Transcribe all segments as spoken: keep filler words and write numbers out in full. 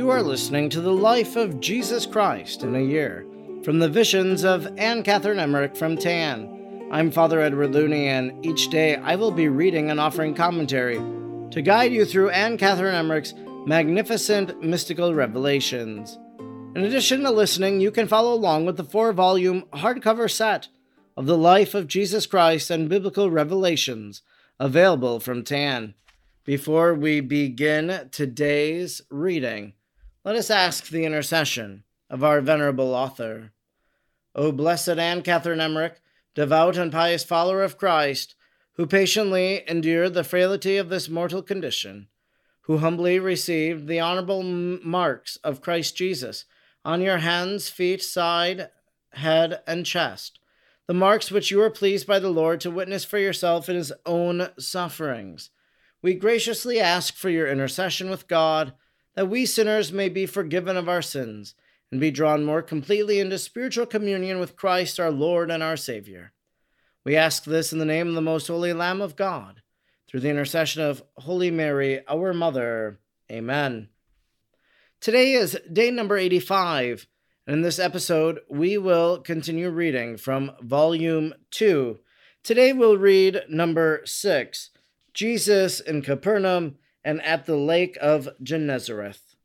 You are listening to the life of Jesus Christ in a year, from the visions of Anne Catherine Emmerich from Tan. I'm Father Edward Looney, and each day I will be reading and offering commentary to guide you through Anne Catherine Emmerich's magnificent mystical revelations. In addition to listening, you can follow along with the four-volume hardcover set of the life of Jesus Christ and biblical revelations available from Tan. Before we begin today's reading, let us ask the intercession of our venerable author. O blessed Anne Catherine Emmerich, devout and pious follower of Christ, who patiently endured the frailty of this mortal condition, who humbly received the honorable marks of Christ Jesus on your hands, feet, side, head, and chest, the marks which you were pleased by the Lord to witness for yourself in his own sufferings. We graciously ask for your intercession with God, that we sinners may be forgiven of our sins and be drawn more completely into spiritual communion with Christ our Lord and our Savior. We ask this in the name of the most holy Lamb of God, through the intercession of Holy Mary, our Mother. Amen. Today is day number eighty-five, and in this episode we will continue reading from Volume two. Today we'll read number six, Jesus in Capernaum and at the Lake of Gennesareth.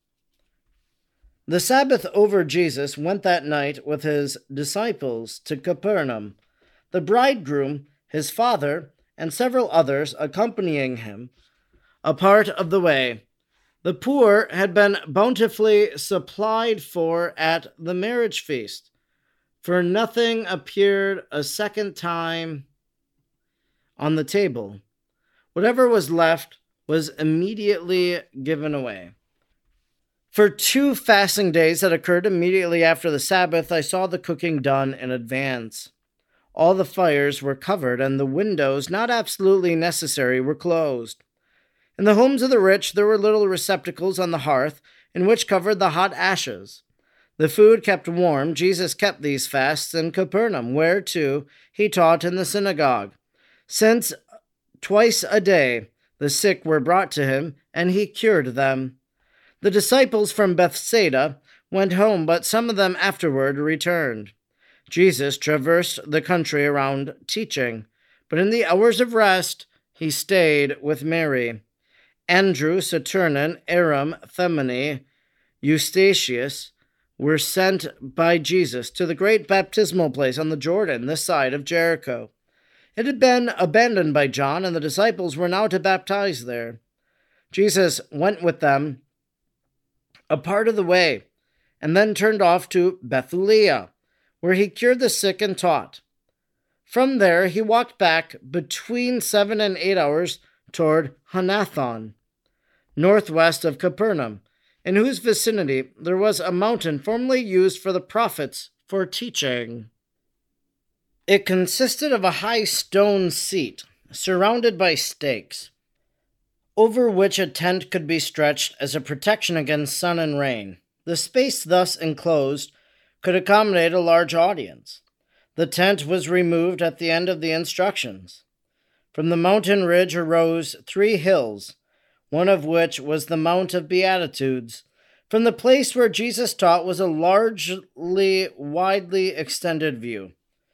The Sabbath over Jesus went that night with his disciples to Capernaum, the bridegroom, his father, and several others accompanying him a part of the way. The poor had been bountifully supplied for at the marriage feast, for nothing appeared a second time on the table. Whatever was left was immediately given away. For two fasting days that occurred immediately after the Sabbath, I saw the cooking done in advance. All the fires were covered, and the windows, not absolutely necessary, were closed. In the homes of the rich there were little receptacles on the hearth, in which covered the hot ashes. The food kept warm. Jesus kept these fasts in Capernaum, where, too, he taught in the synagogue, since twice a day the sick were brought to him, and he cured them. The disciples from Bethsaida went home, but some of them afterward returned. Jesus traversed the country around teaching, but in the hours of rest he stayed with Mary. Andrew, Saturnin, Aram, Themini, Eustachius were sent by Jesus to the great baptismal place on the Jordan, this side of Jericho. It had been abandoned by John, and the disciples were now to baptize there. Jesus went with them a part of the way, and then turned off to Bethsaida, where he cured the sick and taught. From there he walked back between seven and eight hours toward Hanathon, northwest of Capernaum, in whose vicinity there was a mountain formerly used for the prophets for teaching. It consisted of a high stone seat, surrounded by stakes, over which a tent could be stretched as a protection against sun and rain. The space thus enclosed could accommodate a large audience. The tent was removed at the end of the instructions. From the mountain ridge arose three hills, one of which was the Mount of Beatitudes. From the place where Jesus taught was a largely, widely extended view.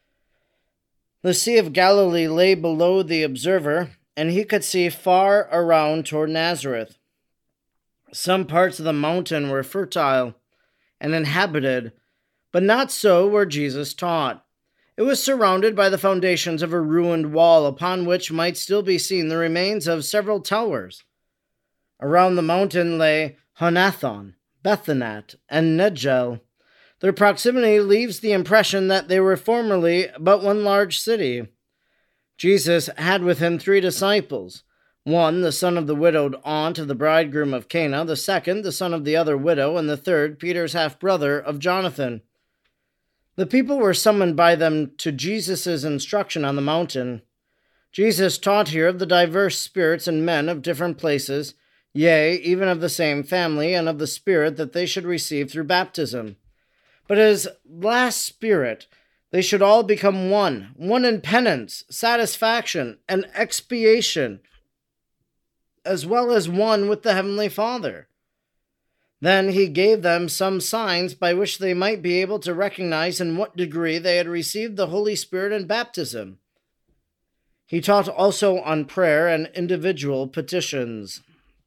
The Sea of Galilee lay below the observer, and he could see far around toward Nazareth. Some parts of the mountain were fertile and inhabited, but not so where Jesus taught. It was surrounded by the foundations of a ruined wall, upon which might still be seen the remains of several towers. Around the mountain lay Hanathon, Bethanat, and Negel. Their proximity leaves the impression that they were formerly but one large city. Jesus had with him three disciples, one the son of the widowed aunt of the bridegroom of Cana, the second the son of the other widow, and the third Peter's half-brother of Jonathan. The people were summoned by them to Jesus' instruction on the mountain. Jesus taught here of the diverse spirits and men of different places, yea, even of the same family, and of the Spirit that they should receive through baptism. But as last Spirit, they should all become one, one in penance, satisfaction, and expiation, as well as one with the Heavenly Father. Then he gave them some signs by which they might be able to recognize in what degree they had received the Holy Spirit in baptism. He taught also on prayer and individual petitions.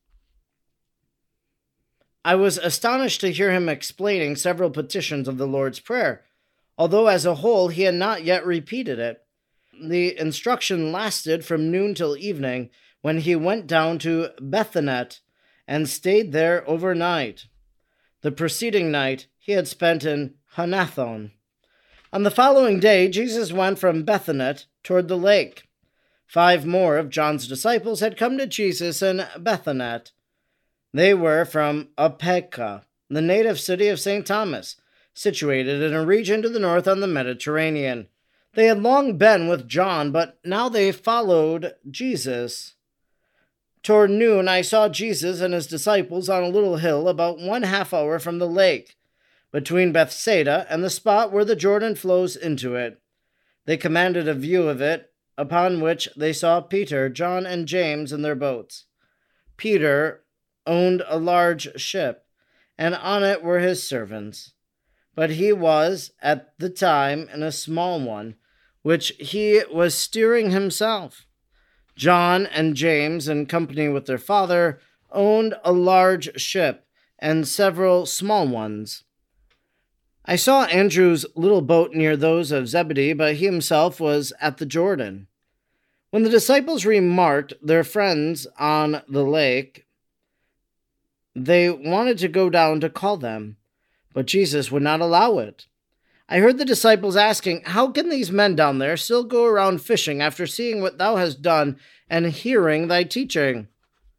I was astonished to hear him explaining several petitions of the Lord's Prayer, although as a whole he had not yet repeated it. The instruction lasted from noon till evening, when he went down to Bethany and stayed there overnight. The preceding night he had spent in Hanathon. On the following day, Jesus went from Bethany toward the lake. Five more of John's disciples had come to Jesus in Bethany. They were from Opeka, the native city of Saint Thomas, situated in a region to the north on the Mediterranean. They had long been with John, but now they followed Jesus. Toward noon I saw Jesus and his disciples on a little hill about one half hour from the lake, between Bethsaida and the spot where the Jordan flows into it. They commanded a view of it, upon which they saw Peter, John, and James in their boats. Peter owned a large ship, and on it were his servants. But he was, at the time, in a small one, which he was steering himself. John and James, in company with their father, owned a large ship and several small ones. I saw Andrew's little boat near those of Zebedee, but he himself was at the Jordan. When the disciples remarked their friends on the lake, they wanted to go down to call them, but Jesus would not allow it. I heard the disciples asking, "How can these men down there still go around fishing after seeing what thou hast done and hearing thy teaching?"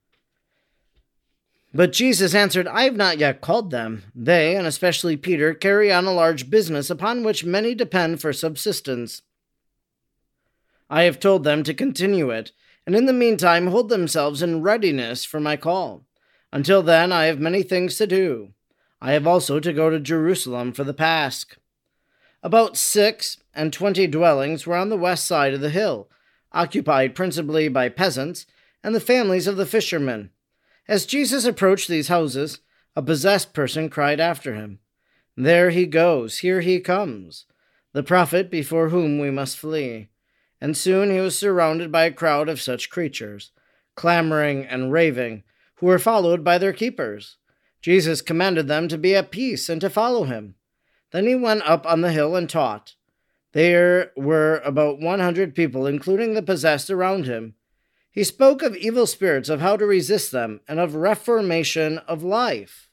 But Jesus answered, "I have not yet called them. They, and especially Peter, carry on a large business upon which many depend for subsistence. I have told them to continue it, and in the meantime hold themselves in readiness for my call. Until then I have many things to do. I have also to go to Jerusalem for the Pasch." About six and twenty dwellings were on the west side of the hill, occupied principally by peasants and the families of the fishermen. As Jesus approached these houses, a possessed person cried after him, "There he goes, here he comes, the prophet before whom we must flee." And soon he was surrounded by a crowd of such creatures, clamoring and raving, who were followed by their keepers. Jesus commanded them to be at peace and to follow him. Then he went up on the hill and taught. There were about one hundred people, including the possessed, around him. He spoke of evil spirits, of how to resist them, and of reformation of life.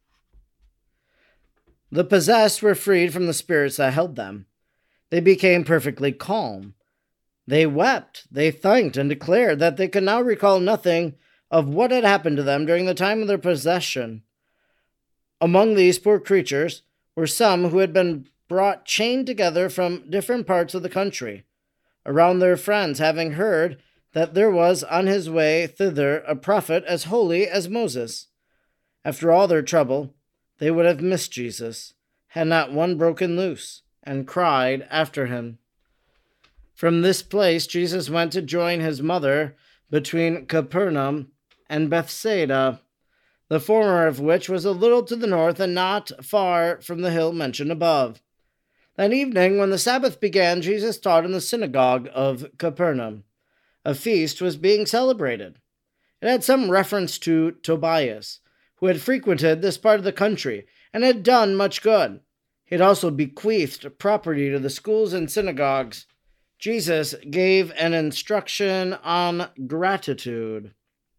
The possessed were freed from the spirits that held them. They became perfectly calm. They wept, they thanked, and declared that they could now recall nothing of what had happened to them during the time of their possession. Among these poor creatures were some who had been brought chained together from different parts of the country, around their friends, having heard that there was on his way thither a prophet as holy as Moses. After all their trouble, they would have missed Jesus, had not one broken loose, and cried after him. From this place Jesus went to join his mother between Capernaum and Bethsaida, the former of which was a little to the north and not far from the hill mentioned above. That evening, when the Sabbath began, Jesus taught in the synagogue of Capernaum. A feast was being celebrated. It had some reference to Tobias, who had frequented this part of the country and had done much good. He had also bequeathed property to the schools and synagogues. Jesus gave an instruction on gratitude.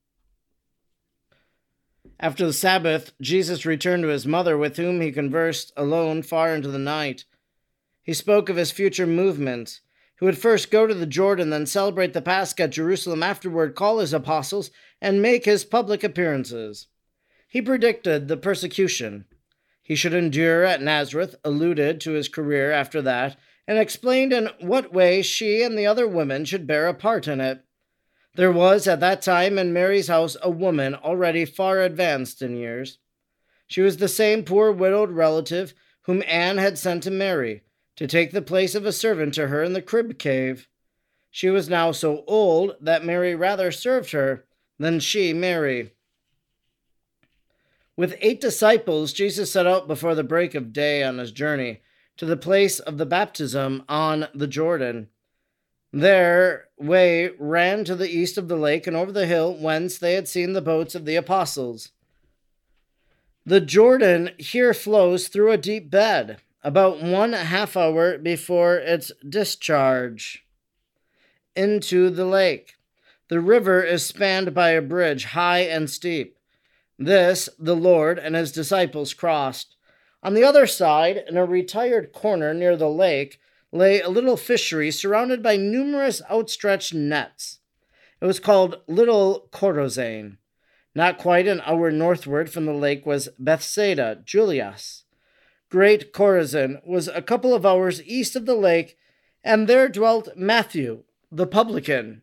After the Sabbath, Jesus returned to his mother, with whom he conversed alone far into the night. He spoke of his future movements. He would first go to the Jordan, then celebrate the Pasch at Jerusalem, afterward call his apostles, and make his public appearances. He predicted the persecution he should endure at Nazareth, alluded to his career after that, and explained in what way she and the other women should bear a part in it. There was at that time in Mary's house a woman already far advanced in years. She was the same poor widowed relative whom Anne had sent to Mary, to take the place of a servant to her in the crib cave. She was now so old that Mary rather served her than she Mary. With eight disciples, Jesus set out before the break of day on his journey to the place of the baptism on the Jordan. Their way ran to the east of the lake and over the hill whence they had seen the boats of the apostles. The Jordan here flows through a deep bed, about one half hour before its discharge into the lake. The river is spanned by a bridge, high and steep. This the Lord and his disciples crossed. On the other side, in a retired corner near the lake, lay a little fishery surrounded by numerous outstretched nets. It was called Little Chorazin. Not quite an hour northward from the lake was Bethsaida, Julias. Great Chorazin was a couple of hours east of the lake, and there dwelt Matthew, the publican.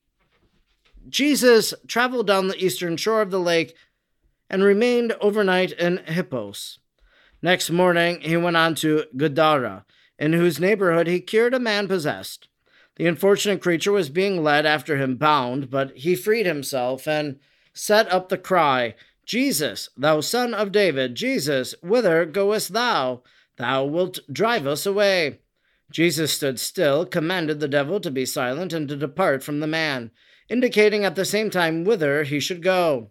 Jesus traveled down the eastern shore of the lake and remained overnight in Hippos. Next morning, he went on to Gadara, in whose neighborhood he cured a man possessed. The unfortunate creature was being led after him bound, but he freed himself and set up the cry, Jesus, thou son of David, Jesus, whither goest thou? Thou wilt drive us away. Jesus stood still, commanded the devil to be silent and to depart from the man, indicating at the same time whither he should go.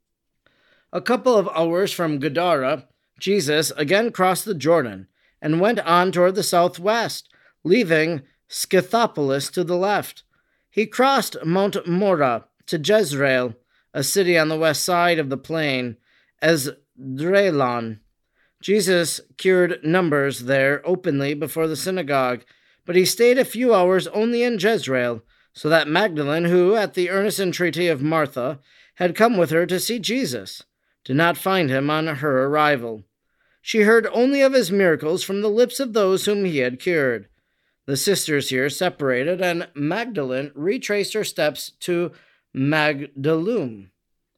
A couple of hours from Gadara, Jesus again crossed the Jordan and went on toward the southwest, leaving Scythopolis to the left. He crossed Mount Morah to Jezreel, a city on the west side of the plain, Esdraelon. Jesus cured numbers there openly before the synagogue, but he stayed a few hours only in Jezreel, so that Magdalene, who, at the earnest entreaty of Martha, had come with her to see Jesus, did not find him on her arrival. She heard only of his miracles from the lips of those whom he had cured. The sisters here separated, and Magdalene retraced her steps to Magdalum.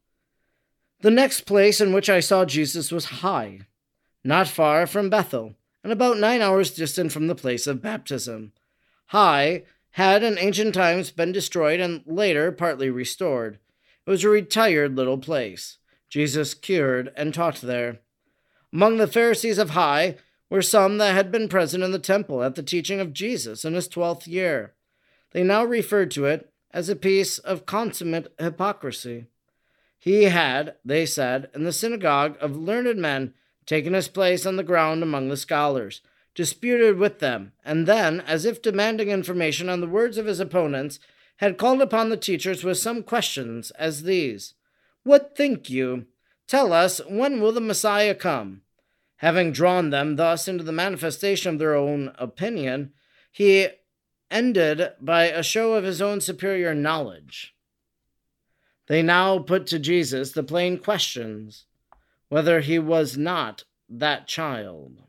The next place in which I saw Jesus was Hai, not far from Bethel, and about nine hours distant from the place of baptism. Hai had in ancient times been destroyed and later partly restored. It was a retired little place. Jesus cured and taught there. Among the Pharisees of Hai were some that had been present in the temple at the teaching of Jesus in his twelfth year. They now referred to it as a piece of consummate hypocrisy. He had, they said, in the synagogue of learned men, taken his place on the ground among the scholars, disputed with them, and then, as if demanding information on the words of his opponents, had called upon the teachers with some questions as these: What think you? Tell us, when will the Messiah come? Having drawn them thus into the manifestation of their own opinion, he ended by a show of his own superior knowledge. They now put to Jesus the plain questions, whether he was not that child.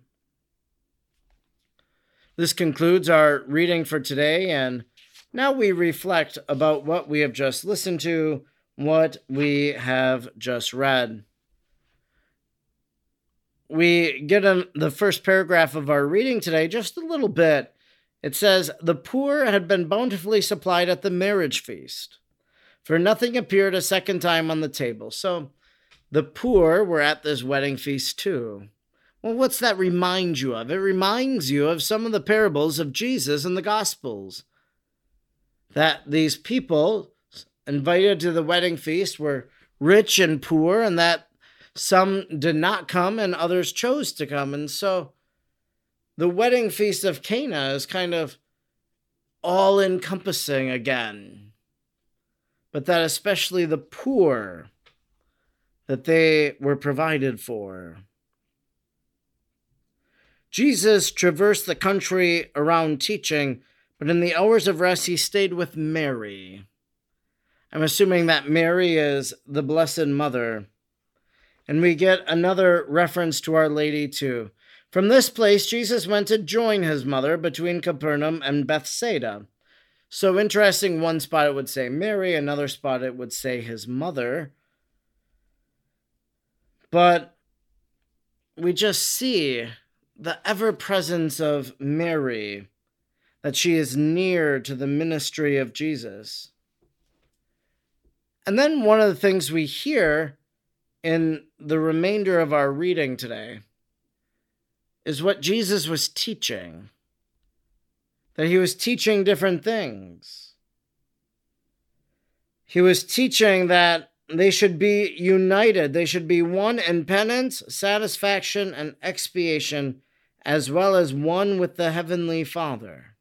This concludes our reading for today, and now we reflect about what we have just listened to, what we have just read. We get in the first paragraph of our reading today just a little bit. It says, the poor had been bountifully supplied at the marriage feast, for nothing appeared a second time on the table. So the poor were at this wedding feast too. Well, what's that remind you of? It reminds you of some of the parables of Jesus in the Gospels. That these people invited to the wedding feast were rich and poor, and that some did not come and others chose to come. And so the wedding feast of Cana is kind of all-encompassing again. But that especially the poor, that they were provided for. Jesus traversed the country around teaching, but in the hours of rest he stayed with Mary. I'm assuming that Mary is the Blessed Mother. And we get another reference to Our Lady too. From this place, Jesus went to join his mother between Capernaum and Bethsaida. So interesting, one spot it would say Mary, another spot it would say his mother. But we just see the ever-presence of Mary, that she is near to the ministry of Jesus. And then one of the things we hear in the remainder of our reading today is what Jesus was teaching. That he was teaching different things. He was teaching that they should be united. They should be one in penance, satisfaction, and expiation, as well as one with the Heavenly Father.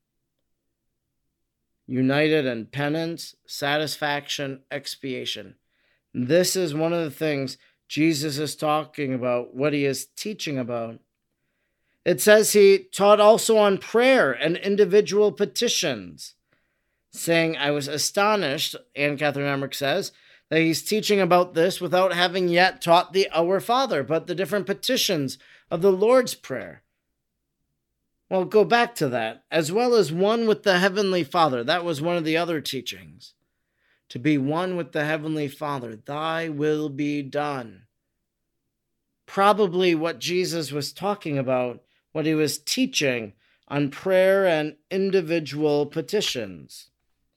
United in penance, satisfaction, expiation. This is one of the things Jesus is talking about, what he is teaching about. It says he taught also on prayer and individual petitions, saying, I was astonished, Anne Catherine Emmerich says, that he's teaching about this without having yet taught the Our Father, but the different petitions of the Lord's Prayer. Well, go back to that, as well as one with the Heavenly Father. That was one of the other teachings. To be one with the Heavenly Father. Thy will be done. Probably what Jesus was talking about, what he was teaching on prayer and individual petitions.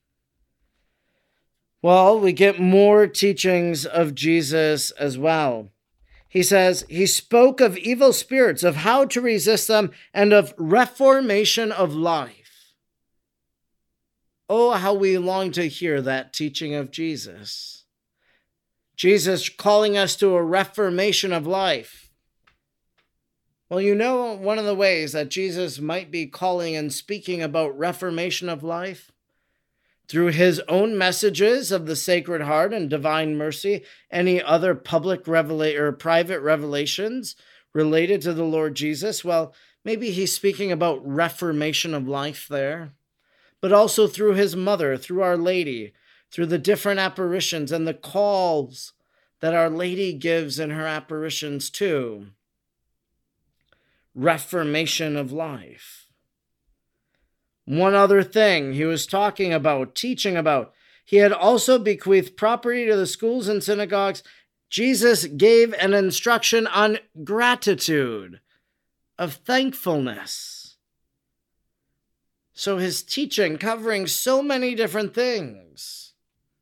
Well, we get more teachings of Jesus as well. He says, he spoke of evil spirits, of how to resist them, and of reformation of life. Oh, how we long to hear that teaching of Jesus. Jesus calling us to a reformation of life. Well, you know, one of the ways that Jesus might be calling and speaking about reformation of life? Through his own messages of the Sacred Heart and Divine Mercy, any other public revelation or private revelations related to the Lord Jesus, well, maybe he's speaking about reformation of life there, but also through his mother, through Our Lady, through the different apparitions and the calls that Our Lady gives in her apparitions too. Reformation of life. One other thing he was talking about, teaching about, he had also bequeathed property to the schools and synagogues. Jesus gave an instruction on gratitude, of thankfulness. So his teaching covering so many different things.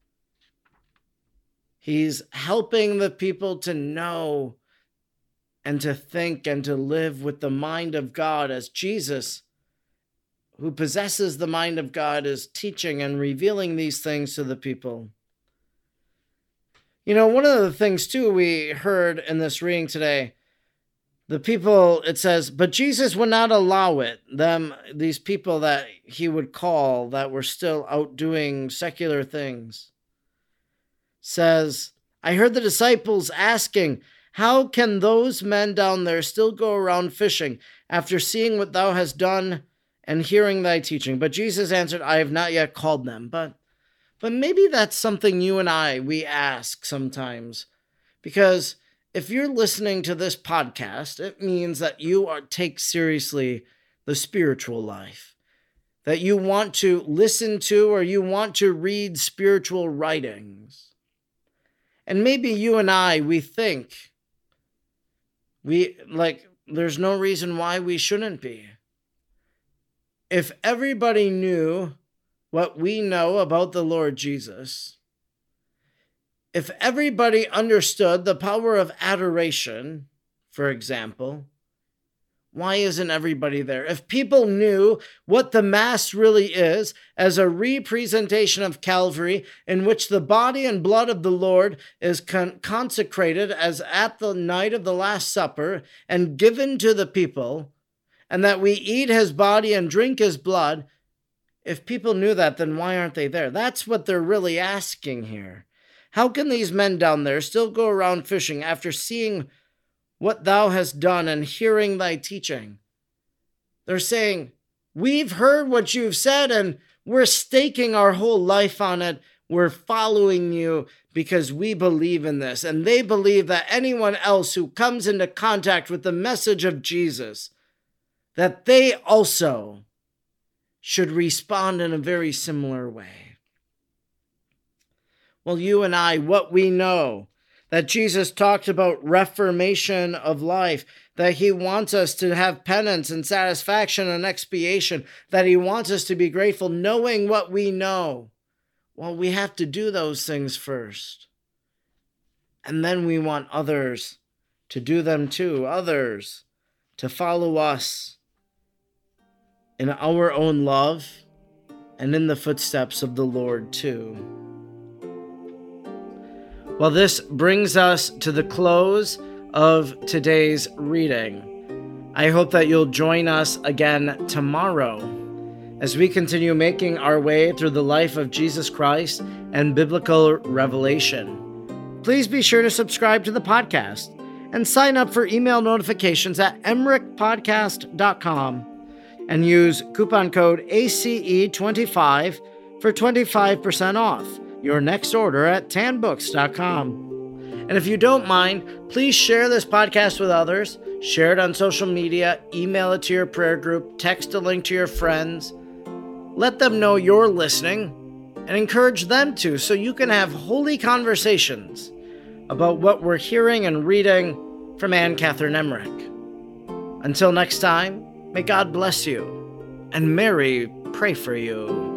He's helping the people to know and to think and to live with the mind of God as Jesus, who possesses the mind of God, is teaching and revealing these things to the people. You know, one of the things, too, we heard in this reading today, the people, it says, but Jesus would not allow it. Them, these people that he would call that were still out doing secular things. Says, I heard the disciples asking, how can those men down there still go around fishing after seeing what thou hast done and hearing thy teaching? But Jesus answered, I have not yet called them. But but maybe that's something you and I, we ask sometimes. Because if you're listening to this podcast, it means that you are take seriously the spiritual life. That you want to listen to or you want to read spiritual writings. And maybe you and I, we think, we like, there's no reason why we shouldn't be. If everybody knew what we know about the Lord Jesus, if everybody understood the power of adoration, for example, why isn't everybody there? If people knew what the Mass really is as a representation of Calvary, in which the body and blood of the Lord is con- consecrated as at the night of the Last Supper and given to the people, and that we eat his body and drink his blood, if people knew that, then why aren't they there? That's what they're really asking here. How can these men down there still go around fishing after seeing what thou hast done and hearing thy teaching? They're saying, we've heard what you've said and we're staking our whole life on it. We're following you because we believe in this. And they believe that anyone else who comes into contact with the message of Jesus, that they also should respond in a very similar way. Well, you and I, what we know, that Jesus talked about reformation of life, that he wants us to have penance and satisfaction and expiation, that he wants us to be grateful, knowing what we know. Well, we have to do those things first. And then we want others to do them too, others to follow us in our own love and in the footsteps of the Lord too. Well, this brings us to the close of today's reading. I hope that you'll join us again tomorrow as we continue making our way through the life of Jesus Christ and biblical revelation. Please be sure to subscribe to the podcast and sign up for email notifications at emmerich podcast dot com and use coupon code A C E twenty-five for twenty-five percent off your next order at tan books dot com. And if you don't mind, please share this podcast with others, share it on social media, email it to your prayer group, text a link to your friends. Let them know you're listening and encourage them to, so you can have holy conversations about what we're hearing and reading from Anne Catherine Emmerich. Until next time, may God bless you and Mary pray for you.